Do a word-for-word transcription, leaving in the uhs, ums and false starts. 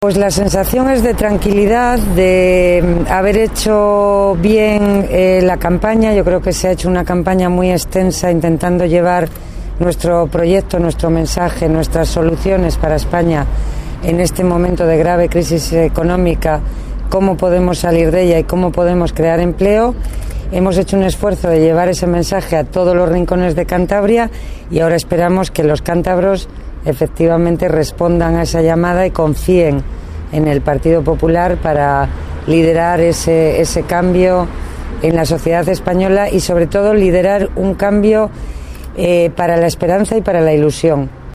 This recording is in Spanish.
Pues la sensación es de tranquilidad, de haber hecho bien eh, la campaña. Yo creo que se ha hecho una campaña muy extensa intentando llevar nuestro proyecto, nuestro mensaje, nuestras soluciones para España en este momento de grave crisis económica, cómo podemos salir de ella y cómo podemos crear empleo. Hemos hecho un esfuerzo de llevar ese mensaje a todos los rincones de Cantabria y ahora esperamos que los cántabros efectivamente respondan a esa llamada y confíen en el Partido Popular para liderar ese, ese cambio en la sociedad española y sobre todo liderar un cambio eh, para la esperanza y para la ilusión.